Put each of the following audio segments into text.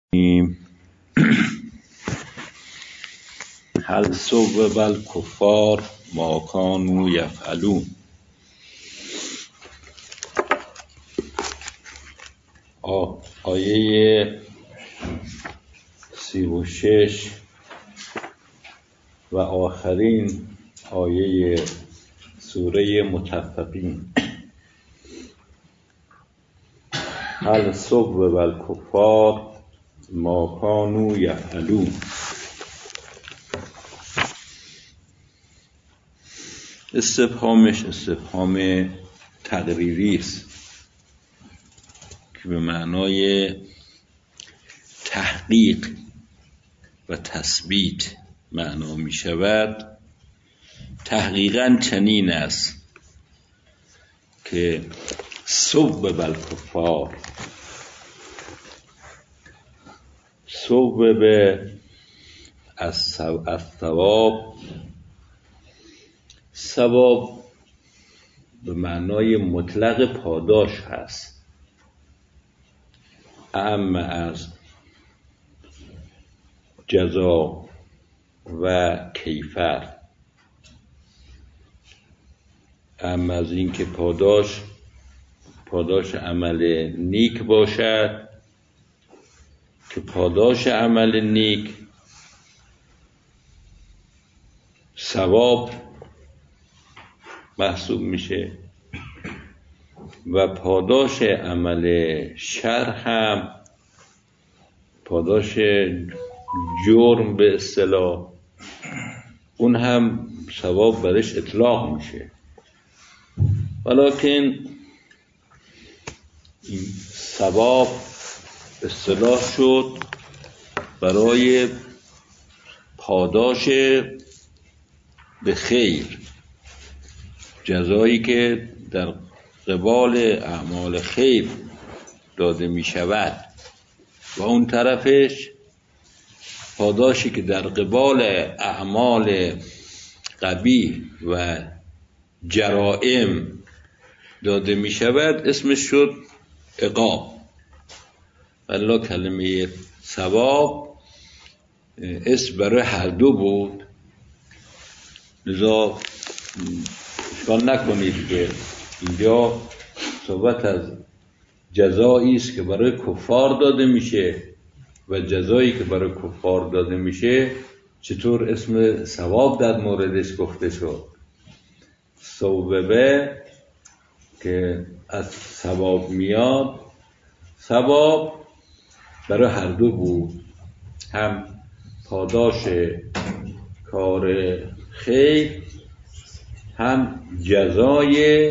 هل ثوب الکفار ما کانوا یفعلون. آیه 36 و آخرین آیه سوره مطففین. هل ثوب الکفار ما کانوا یفعلون. استفهامش استفهام تقریری است که به معنای تحقیق و تثبیت معنا می شود. تحقیقاً چنین است که ثوب الکفار، ثوب به الثواب، ثواب به معنای مطلق پاداش هست، اعم از جزا و کیفر، اعم از این که پاداش عمل نیک باشد، که پاداش عمل نیک ثواب محسوب میشه و پاداش عمل شر هم پاداش جرم به اصطلاح، اون هم ثواب برش اطلاق میشه. ولیکن این ثواب اصطلاح شد برای پاداش به خیر، جزایی که در قبال اعمال خیر داده می شود، و اون طرفش پاداشی که در قبال اعمال قبیح و جرائم داده می شود اسمش شد عقاب. والله کلمه ثواب اسم برای هر دو بود، لذا اشکال نکنید که اینجا صحبت از جزایی است که برای کفار داده میشه و جزایی که برای کفار داده میشه چطور اسم ثواب در موردش گفته شد. ثوبه که از ثواب میاد، ثواب برای هر دو بود، هم پاداش کار خیر، هم جزای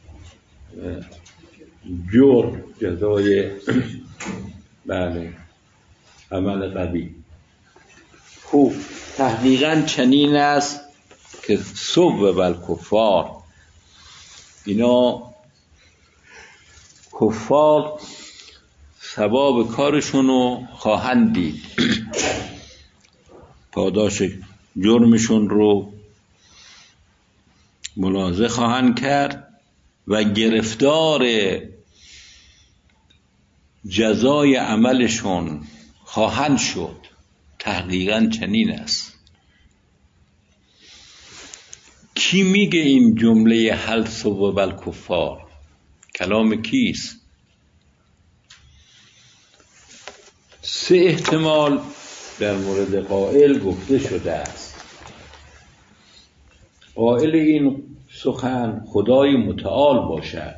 جرم، جزای بله عمل قبیح. خوب، تحقیقاً چنین است که ثوب الکفار، اینا کفار ثواب کارشونو خواهند دید، پاداش جرمشون رو ملاحظه خواهند کرد و گرفتار جزای عملشون خواهند شد. تحقیقاً چنین است. کی میگه این جمله هل ثوب الکفار؟ کلام کیست؟ سه احتمال در مورد قائل گفته شده است. قائل این سخن خدای متعال باشد.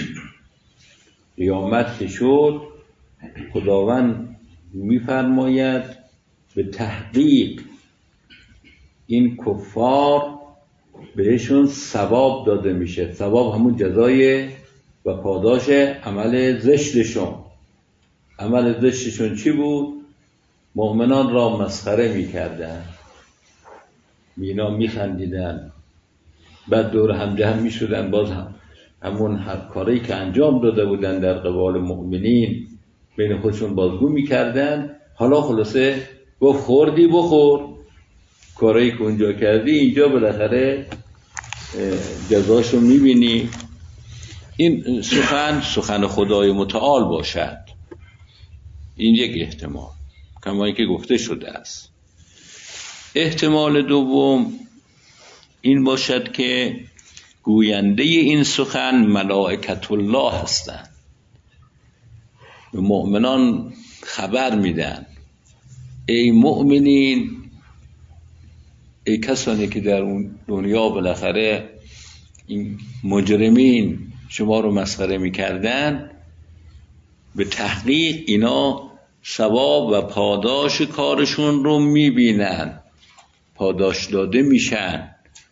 قیامت که شد خداوند میفرماید به تحقیق این کفار بهشون ثواب داده میشه. ثواب همون جزای و پاداش عمل زشتشون. عمل زشتشون چی بود؟ مؤمنان را مسخره میکردن، اینا میخندیدن، بعد دور هم جمع میشدن، باز همون هر کاری که انجام داده بودن در قبال مؤمنین بین خودشون بازگو میکردن. حالا خلاصه گفت خوردی بخور، کاری که اونجا کردی اینجا بالاخره جزاشو میبینی. این سخن خدای متعال باشد، این یک احتمال. کمایی که گفته شده است. احتمال دوم این باشد که گوینده این سخن ملائکت الله هستند، به مؤمنان خبر میدن ای مؤمنین، ای کسانی که در اون دنیا بالاخره این مجرمین شما رو مسخره میکردن، به تحقیق اینا ثواب و پاداش کارشون رو میبینن، پاداش داده میشن.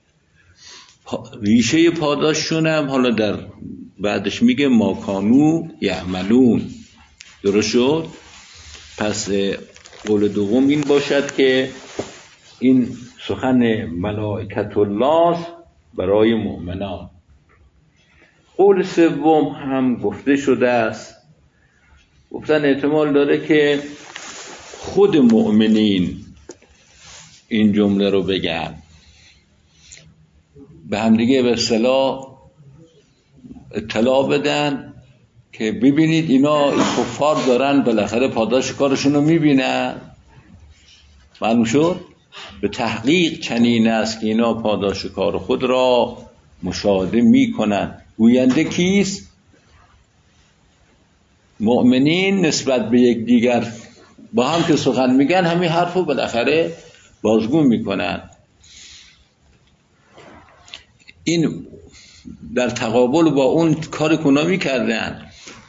ریشه پاداششون هم حالا در بعدش میگه ما کانوا یعملون. درست شد؟ پس قول دوم این باشد که این سخن ملائکت الله برای مؤمنان. قول سوم هم گفته شده است، گفتن احتمال داره که خود مؤمنین این جمله رو بگن، به همدیگه به اصطلاح اطلاع بدن که ببینید اینا این کفار دارن بالاخره پاداش کارشون رو میبینن. معلوم شد؟ به تحقیق چنین است که اینا پاداش کار خود را مشاهده میکنن. گوینده کیست؟ مؤمنین نسبت به یک دیگر با هم که سخن میگن همین حرف رو بالاخره بازگو میکنن. این در تقابل با اون کار کنا میکردن،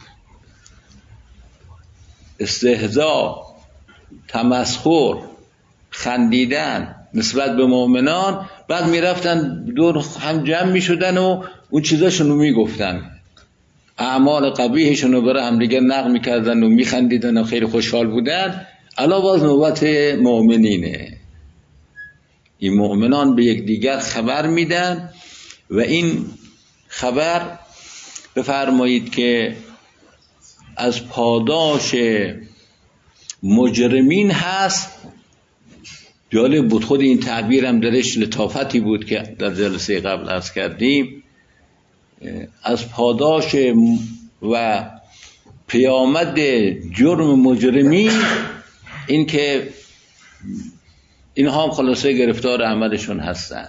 استهزاء، تمسخر، خندیدن نسبت به مؤمنان، بعد میرفتن دور هم جمع میشدن و اون چیزاشون رو میگفتن، اعمال قبیحشون رو برای هم دیگه نقل میکردن و میخندیدن و خیلی خوشحال بودن. الان باز نوبت مؤمنینه. این مؤمنان به یک دیگر خبر میدن و این خبر بفرمایید که از پاداش مجرمین هست. جالب بود، خود این تعبیر هم درش لطافتی بود که در جلسه قبل عرض کردیم. از پاداش و پیامد جرم مجرمین این که اینها هم خلاصه گرفتار عملشون هستن.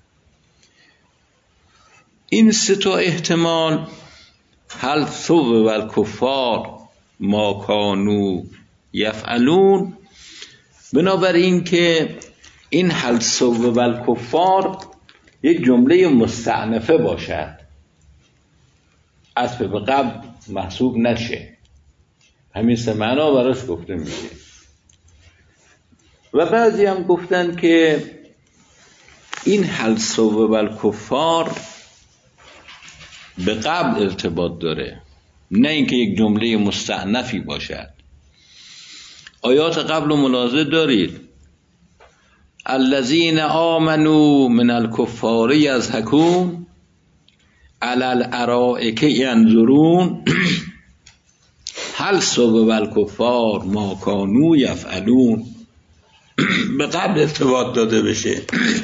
این سه تا احتمال، هل ثوب و الکفار ما کانوا یفعلون، بنابراین که این هل ثوب و الکفار یک جمله مستأنفه باشد، عطف به قبل محسوب نشه، همین سه معنا براش گفته میشه. و بعضی هم گفتن که این هل ثوب و الکفار به قبل ارتباط داره، نه اینکه یک جمله مستأنفی باشد. آیات قبل و ملاحظه دارید، الذین آمنوا من الکفار یضحکون علی الارائک ینظرون هل ثوب الکفار ما کانوا یفعلون. به قبل ارتباط داده بشه،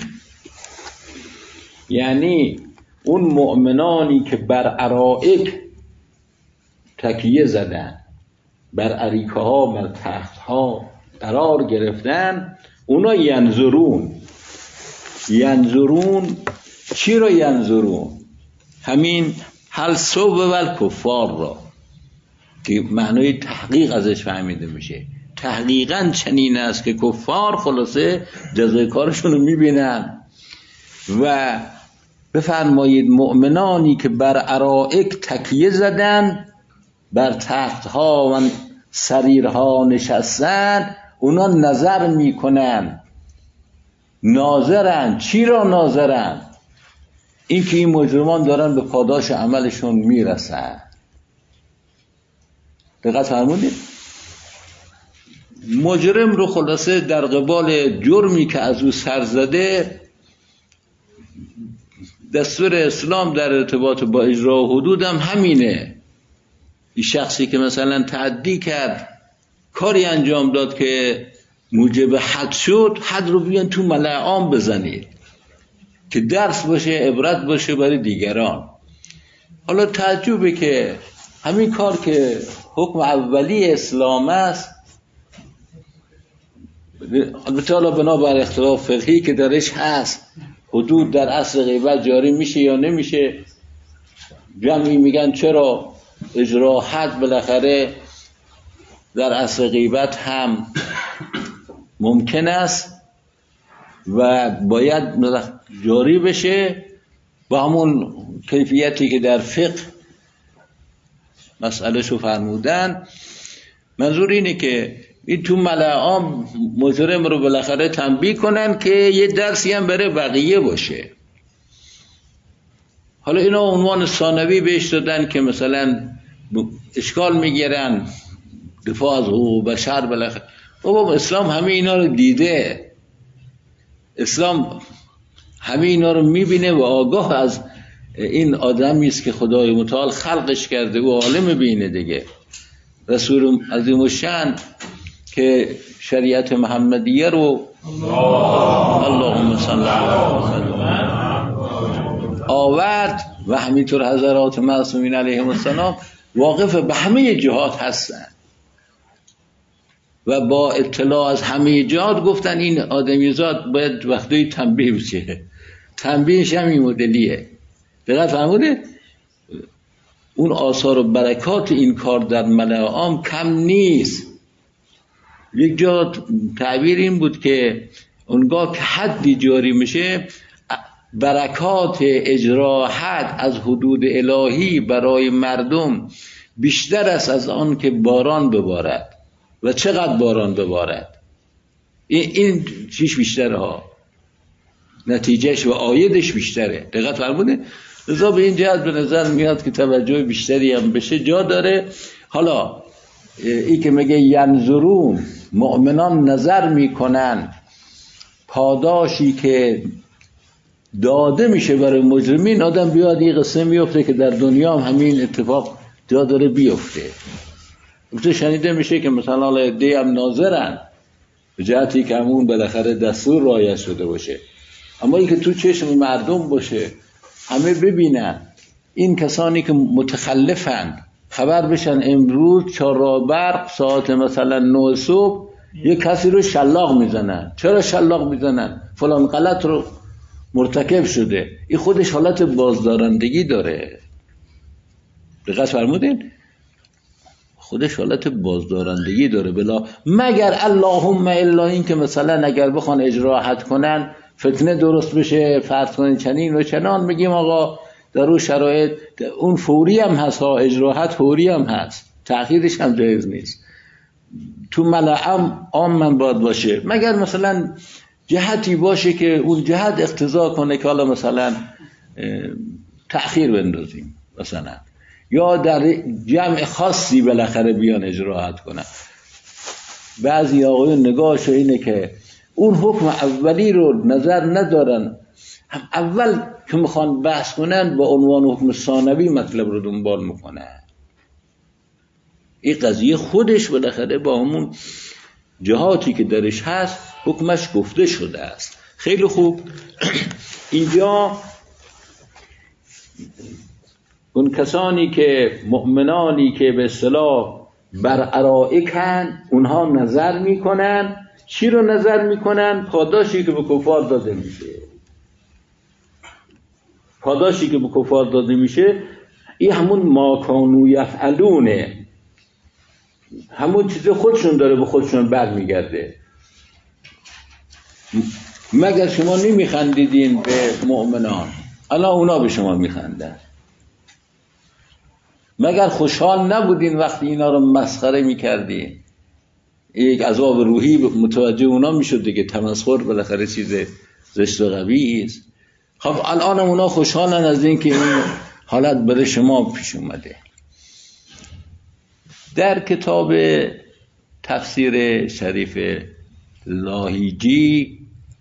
یعنی اون مؤمنانی که بر ارائک تکیه زدن، بر اریکه ها، بر تخت ها قرار گرفتن، اونا ینظرون. ینظرون چی را ینظرون؟ همین هل ثوب و الکفار را که معنای تحقیق ازش فهمیده میشه. تحقیقاً چنین است که کفار خلاصه جزای کارشون رو میبینن. و بفرمایید مؤمنانی که بر ارائک تکیه زدن، بر تختها و سریرها نشستن، اونا نظر میکنن، ناظرن. چی را ناظرن؟ این که این مجرمان دارن به پاداش عملشون میرسن. دقت فرمودید؟ مجرم رو خلاصه در قبال جرمی که از او سر زده، دستور اسلام در ارتباط با اجرا حدود هم همینه. این شخصی که مثلا تعدی کرد، کاری انجام داد که موجب حد شد، حد رو بیان تو ملأ عام بزنید که درس باشه، عبرت باشه برای دیگران. حالا تعجبه که همین کار که حکم اولی اسلام است، البته حالا بنابر اختلاف فقهی که درش هست حدود در اصل غیبت جاری میشه یا نمیشه. جمعی میگن چرا اجرا حد بالاخره در اصل غیبت هم ممکن است و باید جاری بشه با همون کیفیتی که در فقه مسئله شو فرمودن. منظور اینه که این تو ملأ عام مجرم رو بالاخره تنبیه کنن که یه درسی هم برای بقیه باشه. حالا اینا عنوان ثانوی بهش دادن که مثلا اشکال میگیرن دفاع از حقوق بشر. بالاخره بابا اسلام همه اینا رو دیده، اسلام همه اینا رو میبینه و آگاه از این آدمی است که خدای متعال خلقش کرده و عالم بینه دیگه. رسول عظیم الشأن که شریعت محمدیه رو اللهم صل علی محمد آورد و همینطور حضرات معصومین علیهم السلام واقف به همه جهات هستن و با اطلاع از همه جهات گفتن این آدمیزاد باید وقتی تنبیه بشه. تنبیهش هم این مدلیه. دقیق فرموده؟ اون آثار و برکات این کار در ملأ عام کم نیست. یک جا تعبیر این بود که اونگاه که حدی جاری میشه برکات اجرا حد از حدود الهی برای مردم بیشتر است از آن که باران ببارد. و چقدر باران ببارد این چیش بیشتره ها، نتیجهش و آیدش بیشتره. دقت فرموده؟ لذا به این جهت به نظر میاد که توجه بیشتری هم بشه جا داره. حالا این که میگه ینظرون، مؤمنان نظر میکنن پاداشی که داده میشه برای مجرمین. آدم بیاد این قصه میفته که در دنیا هم همین اتفاق جا داره بیفته. البته شنیده میشه که مثلا عده هم ناظرن به جهتی که همون بالاخره دستور رعایت شده باشه، اما این که تو چشم مردم باشه همه ببینن، این کسانی که متخلفن خبر بشن امروز 4 برق ساعت مثلا 9 صبح یک کسی رو شلاق میزنن. چرا شلاق میزنن؟ فلان غلط رو مرتکب شده. این خودش حالت بازدارندگی داره. دقت فرمودین؟ خودش حالت بازدارندگی داره. بلا مگر اللهم الا این که مثلا اگر بخوان اجرا حد کنن فتنه درست بشه، فرض کنین چنین و چنان، میگیم آقا در اون شرایط اون فوری هم هست ها، اجرا حد فوری هم هست، تأخیرش هم جایز نیست. تو ملأ عام من باید باشه، مگر مثلا جهتی باشه که اون جهت اقتضا کنه که حالا مثلا تأخیر بندازیم مثلا، یا در جمع خاصی بالاخره بیان اجراحات کنن. بعضی آقایون نگاهش اینه که اون حکم اولی رو نظر ندارن، هم اول که میخوان بحث کنن با عنوان حکم ثانوی مطلب رو دنبال میکنن. این قضیه خودش بالاخره با همون جهاتی که درش هست حکمش گفته شده است. خیلی خوب. اینجا اون کسانی که مؤمنانی که به اصطلاح بر ارائکن اونها نظر میکنن. چی رو نظر میکنن؟ پاداشی که به کفار داده میشه. پاداشی که به کفار داده میشه این همون ما کانوا یفعلونه، همون چیز خودشون داره به خودشون برمیگرده. مگر شما نمیخندیدین به مؤمنان، الان اونا به شما میخندن. مگر خوشحال نبودین وقتی اینا رو مسخره میکردین؟ یک عذاب روحی متوجه اونا میشد دیگه. تمسخر بالاخره چیز زشت و قبیحی است. خب الان اونا خوشحالن از این که این حالت برای شما پیش اومده. در کتاب تفسیر شریف لاهیجی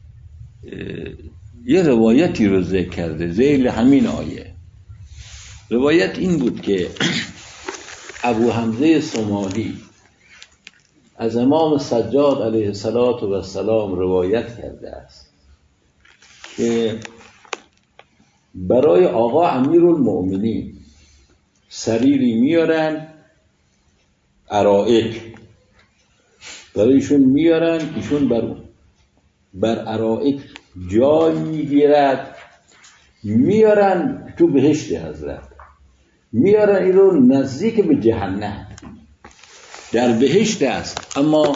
یه روایتی رو ذکر کرده ذیل همین آیه. روایت این بود که ابو حمزه سماحی از امام سجاد علیه السلام روایت کرده است که برای آقا امیرالمؤمنین سریری میارن، ارائک، برای ایشون میارن، ایشون بر ارائک جای میگیرد، میارن تو بهشت حضرت، میارن این رو نزدیک به جهنم. در بهشت است اما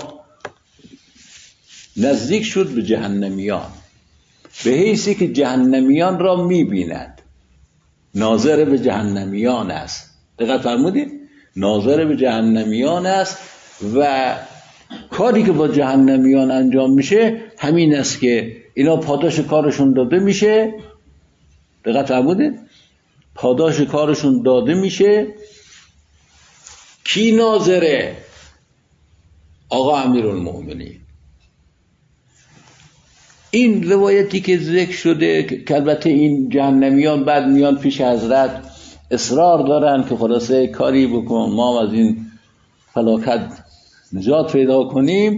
نزدیک شد به جهنمیان، به حیثی که جهنمیان را میبیند، ناظر به جهنمیان است. دقت فرمودید؟ ناظر به جهنمیان است و کاری که با جهنمیان انجام میشه همین است که اینا پاداش کارشون داده میشه. دقت فرمودید؟ پاداش کارشون داده میشه. کی ناظره؟ آقا امیرالمؤمنین. این روایتی که ذکر شده که البته این جهنمیان بعد میان پیش حضرت اصرار دارن که خلاصه کاری بکن ما از این فلاکت نجات پیدا کنیم،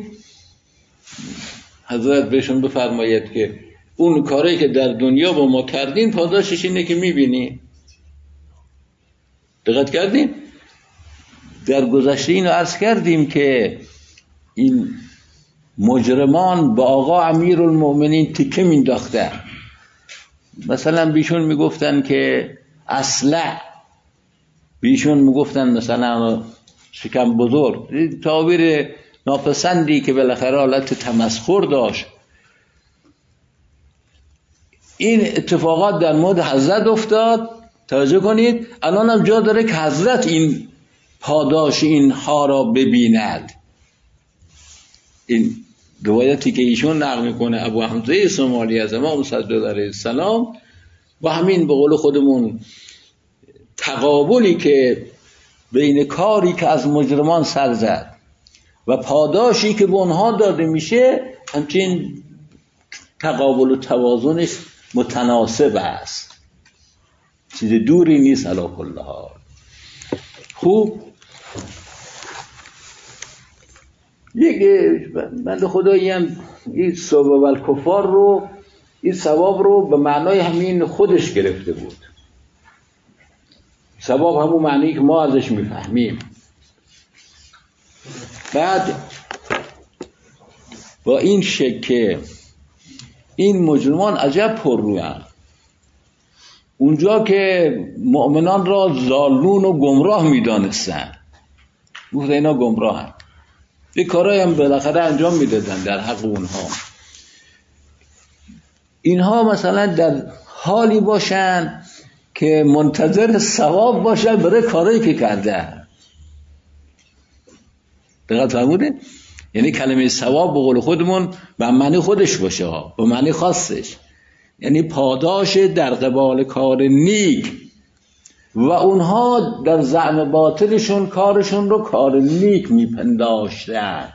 حضرت بهشون بفرماید که اون کاری که در دنیا با ما کردین پاداشش اینه که میبینی. دقت کردیم؟ در گذشته اینو عرض کردیم که این مجرمان با آقا امیرالمؤمنین تیکه مینداختن. مثلا بیشون میگفتن که اصلع، بیشون میگفتن مثلا شکم بزرگ، تعبیر ناپسندی که بالاخره حالت تمسخر داشت. این اتفاقات در مورد حضرت افتاد. توجه کنید الان هم جا داره که حضرت این پاداش اینها را ببیند. این روایتی که ایشون نقل میکنه ابو حمزه سمالی از امام صدق علیه السلام با همین به قول خودمون تقابلی که بین کاری که از مجرمان سر زد و پاداشی که به اونها داده میشه، همچنین تقابل و توازنش متناسب است، چیز دوری نیست. علی کل حال خوب یک بنده خدایی هم این ثواب الکفار رو، این ثواب رو به معنای همین خودش گرفته بود. ثواب همون معنی که ما ازش میفهمیم. بعد با این شکل این مجرمان عجب پر رویان، اونجا که مؤمنان را ضالون و گمراه میدانستن، گفت اینا گمراهن، یه کارایی هم بالاخره انجام میدادن در حق اونها. اینها مثلا در حالی باشن که منتظر ثواب باشن برای کارایی که کردن. دقت فرمودین؟ یعنی کلمه ثواب به قول خودمون به معنی خودش باشه، به معنی خاصش، یعنی پاداش در قبال کار نیک، و اونها در زعم باطلشون کارشون رو کار نیک میپنداشتن.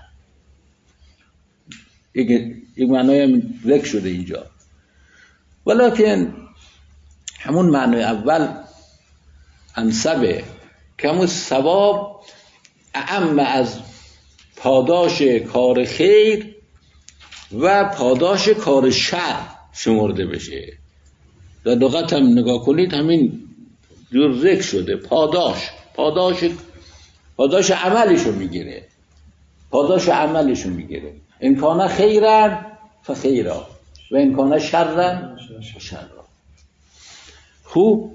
یک معنی هم ذکر شده اینجا، ولیکن همون معنی اول انسبه که همون ثواب اعم از پاداش کار خیر و پاداش کار شر شمرده بشه. در لغت هم نگاه کنید همین جور ذکر شده. پاداش عملشو میگیره، پاداش عملشو میگیره. ان کان خیرا فخیرا و ان کان شرا فشرا. خوب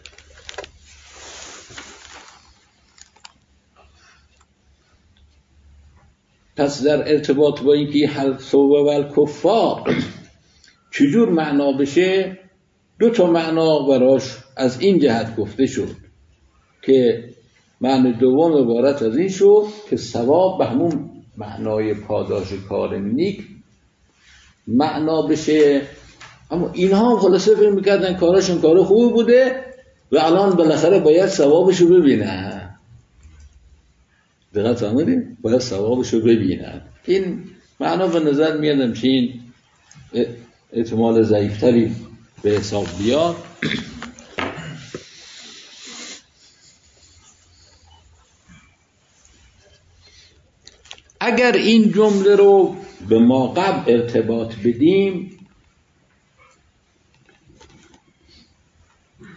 پس در ارتباط با اینکه هل ثواب الکفار چجور معنا بشه، دو تا معنا براش از این جهت گفته شد که معنی دوم عبارت از این شد که ثواب به همون معنای پاداش کار نیک معنا بشه. اما اینها خلاصه فکر میکردن کاراشون کار خوبی بوده و الان بالاخره باید ثوابشو ببینن. دقت فرمودید؟ باید ثوابشو ببینن. این معنا به نظر میاد همچین احتمال ضعیفتری به حساب بیاد. اگر این جمله رو به ما قبل ارتباط بدیم،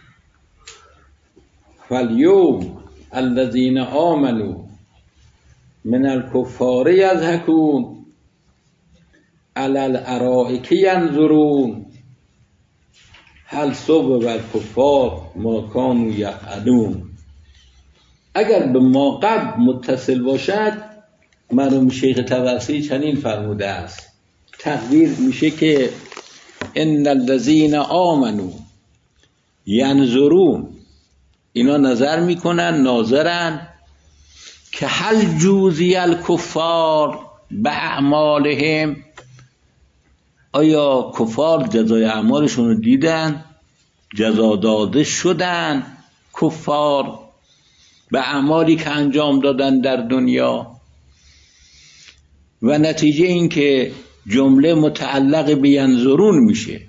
فالیوم الذین آمنوا من الکفار یضحکون علی الارائک ینظرون هل ثوب الکفار ما کانوا یفعلون. اگر به ما قبل متصل باشد، مرحوم شیخ طبرسی چنین فرموده است، تقدیر میشه که ان الذین آمنوا ینظرون، اینا نظر میکنن، ناظرن که هل جوزی الکفار به اعمالهم، آیا کفار جزای اعمالشون رو دیدن، جزا داده شدن کفار به اعمالی که انجام دادن در دنیا. و نتیجه این که جمله متعلق به ینظرون میشه.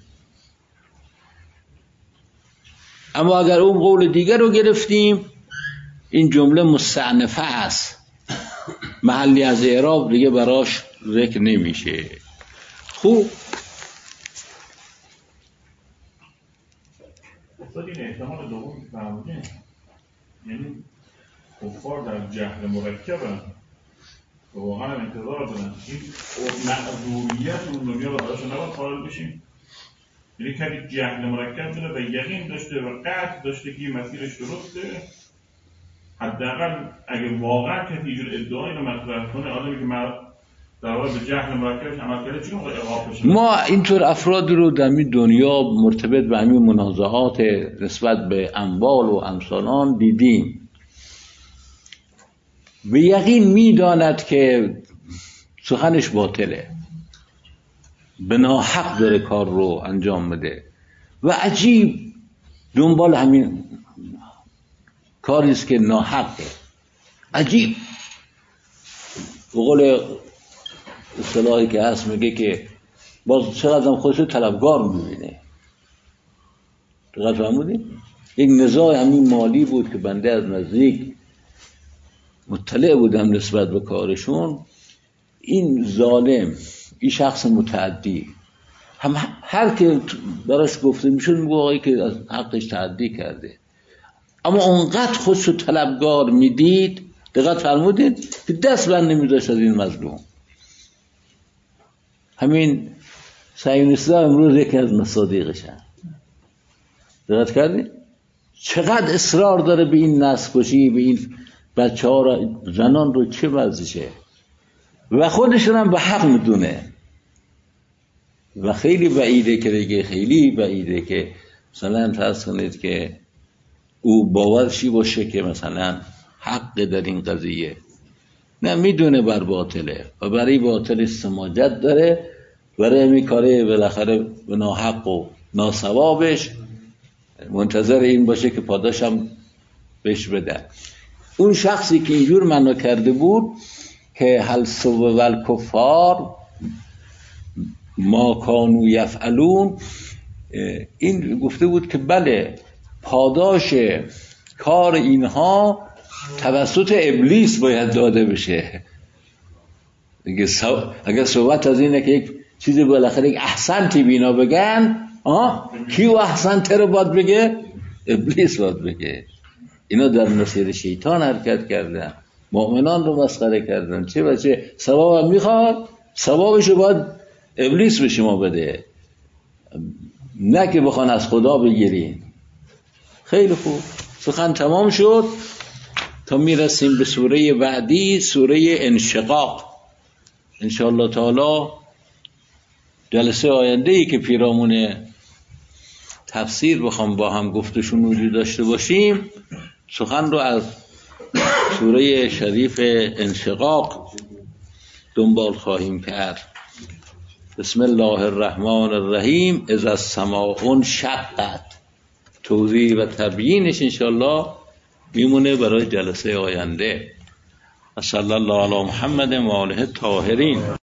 اما اگر اون قول دیگر رو گرفتیم، این جمله مستأنفه است، محلی از اعراب دیگه براش ذکر نمیشه. خوب اصلا این احتمال دوم که فرمودین، یعنی کفار در جهل مرکبن و واقعا انتظار دارن این معذوریت اون دنیا رو براشون نباید قائل بشیم. یعنی کمی جهل مرکب داره و یقین داشته و قطع داشته که این مسیرش درسته. حداقل اگه واقعا کسی اینجور ادعایی رو مطرح کنه، آدمی که در واقع به جهل مرکبش عمل کرده، چی موقع عقاب بشه؟ ما اینطور افرادی رو در این دنیا مرتبط به همین منازعات نسبت به اموال و امثالان دیدیم. به یقین میداند که سخنش باطله، به ناحق داره کار رو انجام بده و عجیب دنبال همین کاریست که ناحقه. عجیب به قول اصطلاحی که هست میگه که باز چقدر خودشو طلبگار میبینه. دقیق فهمودی؟ یک نزاع همین مالی بود که بنده از نزدیک مطلع بودم نسبت به کارشون. این ظالم، این شخص متعدی، هر که براش گفته میشد میگه آقایی که از حقش تعدی کرده، اما اونقدر خودشو طلبگار میدید، دقت فرمودید، که دست بند نمیداشت از این مظلوم. همین صهیونیست‌ها امروز یکی از مصادیقشن. دقت کردید چقدر اصرار داره به این نسل کشی، به این بچه ها را، زنان رو، چه وضعشه، و خودشون هم به حق میدونه. و خیلی بعیده که دیگه، خیلی بعیده که مثلا فرض کنید که او باورشی باشه که مثلا حق در این قضیه، نه، میدونه بر باطله و برای باطل سماجت داره، برای همین کاره بالاخره به ناحق و ناصوابش منتظر این باشه که پاداشم بهش بده. اون شخصی که اینجور معنا کرده بود که هل ثوب الکفار ما کانوا یفعلون، این گفته بود که بله، پاداش کار اینها توسط ابلیس باید داده بشه. اگر صحبت از اینه که یک چیزی بالاخره یک احسنتی بینا بگن، کیو احسنته رو باید بگه؟ ابلیس باید بگه. اینا در مسیر شیطان حرکت کردن، مؤمنان رو مسخره کردن، چه بچه ثواب هم میخواد، ثوابش رو باید ابلیس به شما بده، نه که بخوان از خدا بگیرین. خیلی خوب، سخن تمام شد. تا میرسیم به سوره بعدی، سوره انشقاق. انشاءالله تعالی جلسه آینده ای که پیرامون تفسیر بخوام با هم گفتشون وجود داشته باشیم، سخن رو از سوره شریف انشقاق دنبال خواهیم کرد. بسم الله الرحمن الرحیم. اذا السماء انشقت. توضیح و تبیینش انشاءالله میمونه برای جلسه آینده. صلی الله علی محمد و آله الطاهرین.